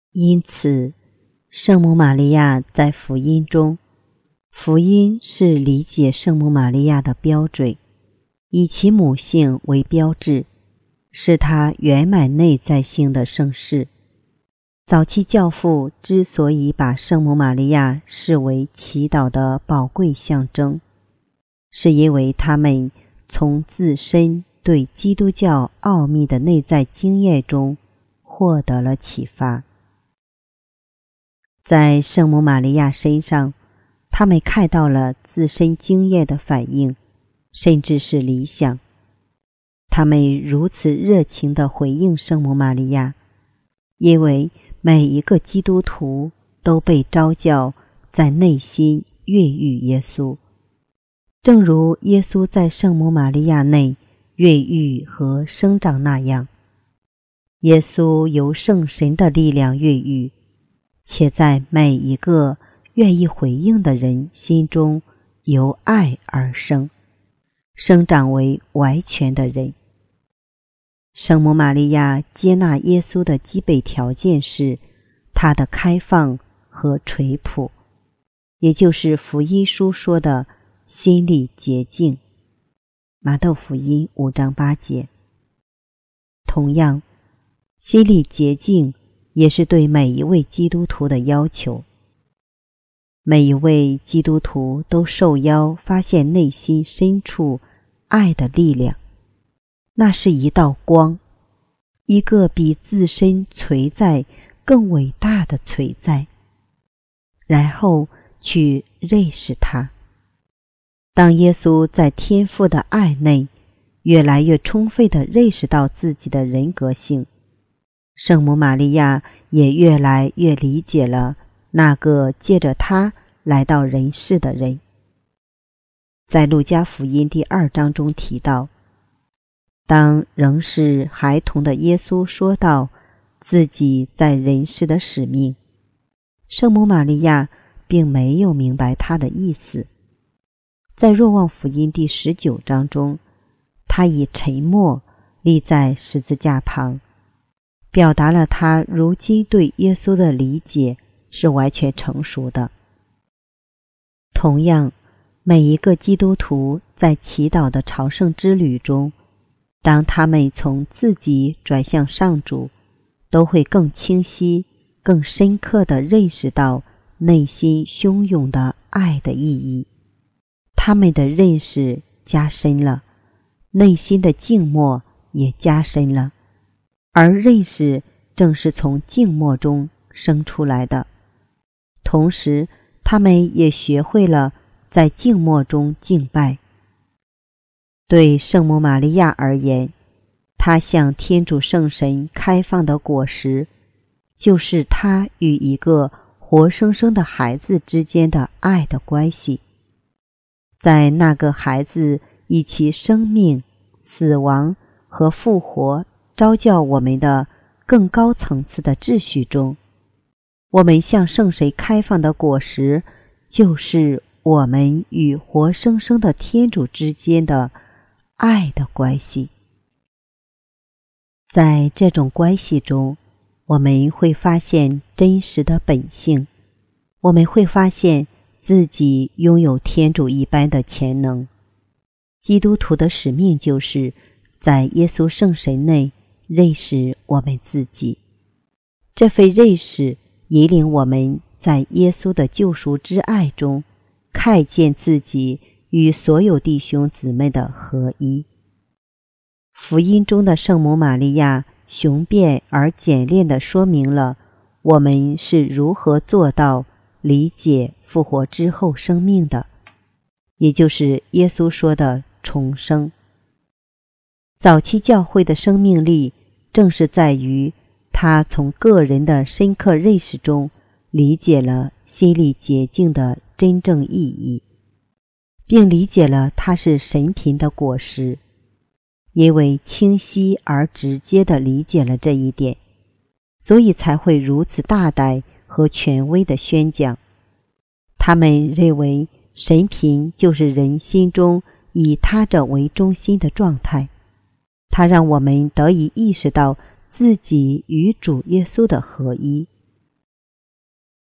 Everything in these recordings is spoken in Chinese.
因此，圣母玛利亚在福音中，福音是理解圣母玛利亚的标准，以其母性为标志，是她圆满内在性的圣事。早期教父之所以把圣母玛利亚视为祈祷的宝贵象征，是因为他们从自身对基督教奥秘的内在经验中获得了启发。在圣母玛利亚身上，他们看到了自身经验的反应，甚至是理想。他们如此热情地回应圣母玛利亚，因为每一个基督徒都被召叫在内心越狱耶稣，正如耶稣在圣母玛利亚内越狱和生长那样。耶稣由圣神的力量越狱，且在每一个愿意回应的人心中由爱而生，生长为完全的人。圣母玛利亚接纳耶稣的基本条件是他的开放和垂朴，也就是福音书说的心里洁净。马窦福音5章8节。同样，心里洁净也是对每一位基督徒的要求。每一位基督徒都受邀发现内心深处爱的力量，那是一道光，一个比自身存在更伟大的存在，然后去认识它。当耶稣在天父的爱内越来越充分地认识到自己的人格性，圣母玛利亚也越来越理解了那个借着他来到人世的人。在路加福音第2章中提到，当仍是孩童的耶稣说到自己在人世的使命，圣母玛利亚并没有明白他的意思。在若望福音第19章中，他以沉默立在十字架旁，表达了他如今对耶稣的理解是完全成熟的。同样，每一个基督徒在祈祷的朝圣之旅中，当他们从自己转向上主，都会更清晰、更深刻地认识到内心汹涌的爱的意义。他们的认识加深了，内心的静默也加深了，而认识正是从静默中生出来的。同时，他们也学会了在静默中敬拜。对圣母玛利亚而言，她向天主圣神开放的果实，就是她与一个活生生的孩子之间的爱的关系。在那个孩子以其生命、死亡和复活召叫我们的更高层次的秩序中，我们向圣神开放的果实，就是我们与活生生的天主之间的爱的关系。在这种关系中，我们会发现真实的本性，我们会发现自己拥有天主一般的潜能。基督徒的使命就是在耶稣圣神内认识我们自己，这份认识引领我们在耶稣的救赎之爱中看见自己与所有弟兄姊妹的合一。福音中的圣母玛利亚雄辩而简练地说明了我们是如何做到理解复活之后生命的，也就是耶稣说的重生。早期教会的生命力正是在于他从个人的深刻认识中理解了心理洁净的真正意义，并理解了它是神品的果实。因为清晰而直接地理解了这一点，所以才会如此大胆和权威地宣讲。他们认为神品就是人心中以他者为中心的状态，它让我们得以意识到自己与主耶稣的合一，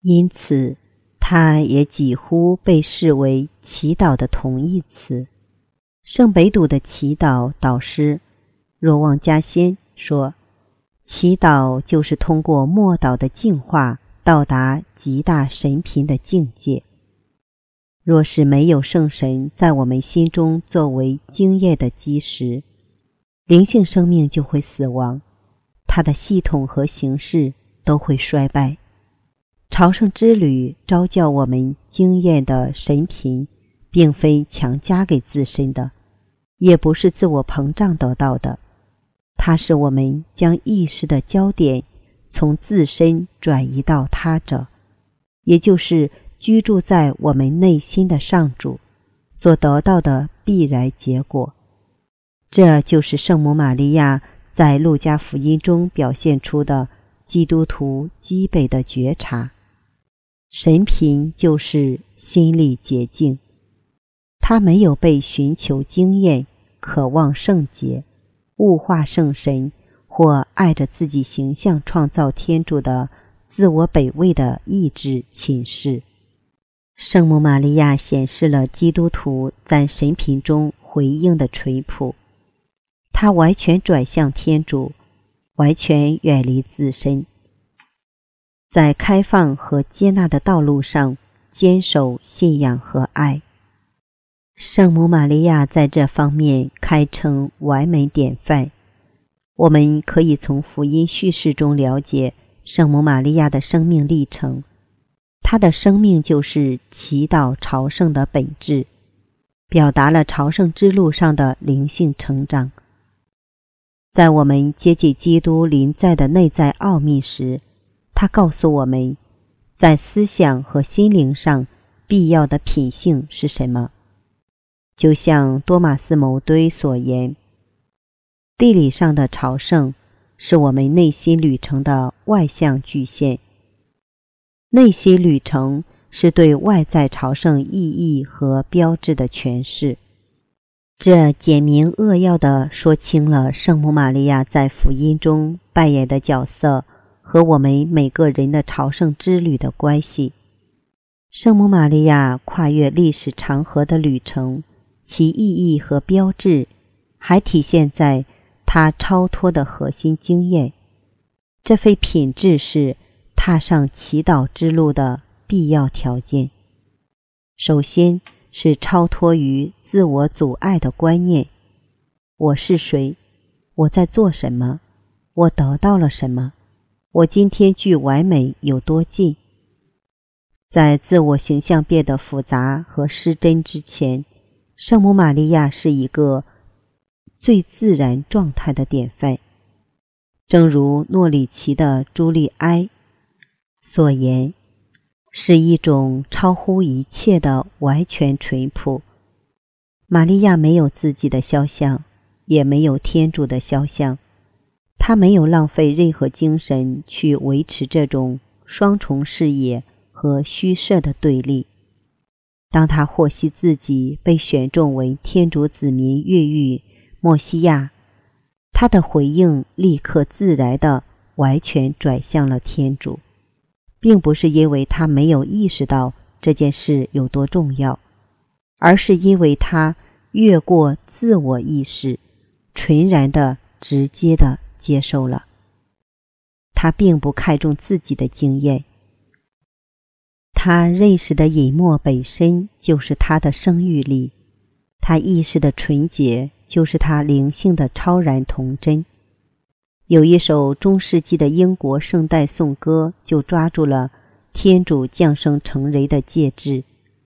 因此它也几乎被视为祈祷的同义词。圣北笃的祈祷导师若望加仙说，祈祷就是通过默祷的净化到达极大神品的境界。若是没有圣神在我们心中作为经验的基石，灵性生命就会死亡，它的系统和形式都会衰败。朝圣之旅召教我们经验的神品，并非强加给自身的，也不是自我膨胀得到的，它是我们将意识的焦点从自身转移到他者，也就是居住在我们内心的上主所得到的必然结果。这就是圣母玛利亚在路加福音中表现出的基督徒基本的觉察。神品就是心力洁净，他没有被寻求经验、渴望圣洁、物化圣神或爱着自己形象创造天主的自我本位的意志侵蚀。圣母玛利亚显示了基督徒在神品中回应的垂朴，他完全转向天主，完全远离自身，在开放和接纳的道路上坚守信仰和爱。圣母玛利亚在这方面堪称完美典范。我们可以从福音叙事中了解圣母玛利亚的生命历程。她的生命就是祈祷朝圣的本质，表达了朝圣之路上的灵性成长。在我们接近基督临在的内在奥秘时，他告诉我们，在思想和心灵上必要的品性是什么。就像多马斯·牟堆所言，地理上的朝圣是我们内心旅程的外向具现，内心旅程是对外在朝圣意义和标志的诠释。这简明扼要地说清了圣母玛利亚在福音中扮演的角色和我们每个人的朝圣之旅的关系。圣母玛利亚跨越历史长河的旅程，其意义和标志还体现在她超脱的核心经验。这份品质是踏上祈祷之路的必要条件。首先是超脱于自我阻碍的观念，我是谁？我在做什么？我得到了什么？我今天距完美有多近？在自我形象变得复杂和失真之前，圣母玛利亚是一个最自然状态的典范。正如诺里奇的朱利埃所言，是一种超乎一切的完全淳朴。玛利亚没有自己的肖像，也没有天主的肖像，她没有浪费任何精神去维持这种双重视野和虚设的对立。当她获悉自己被选中为天主子民越狱默西亚，她的回应立刻自然地完全转向了天主，并不是因为她没有意识到这件事有多重要，而是因为她越过自我意识，纯然地直接地接受了。她并不看重自己的经验，她认识的隐没本身就是她的生育力，她意识的纯洁就是她灵性的超然童真。有一首中世纪的英国圣诞颂歌就抓住了天主降生成人的介质。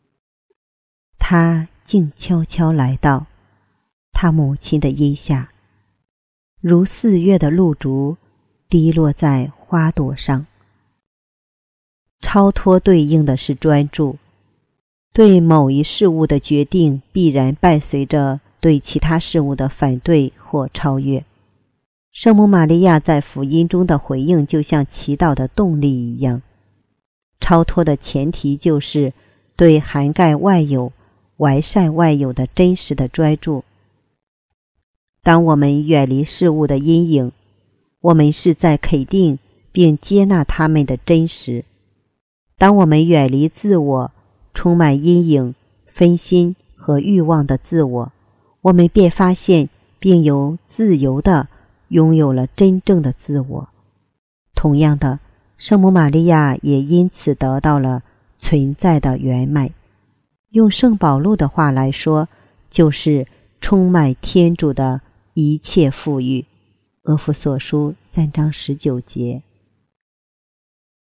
他静悄悄来到他母亲的荫下，如4月的露珠滴落在花朵上。超脱对应的是专注，对某一事物的决定必然伴随着对其他事物的反对或超越。圣母玛利亚在福音中的回应就像祈祷的动力一样。超脱的前提就是对涵盖万有、完善万有的真实的专注。当我们远离事物的阴影，我们是在肯定并接纳它们的真实。 当我们远离自我，充满阴影、分心和欲望的自我，我们便发现并由自由地拥有了真正的自我。同样的，圣母玛利亚也因此得到了存在的圆满。用圣保禄的话来说，就是充满天主的一切富裕。俄弗所书3章19节。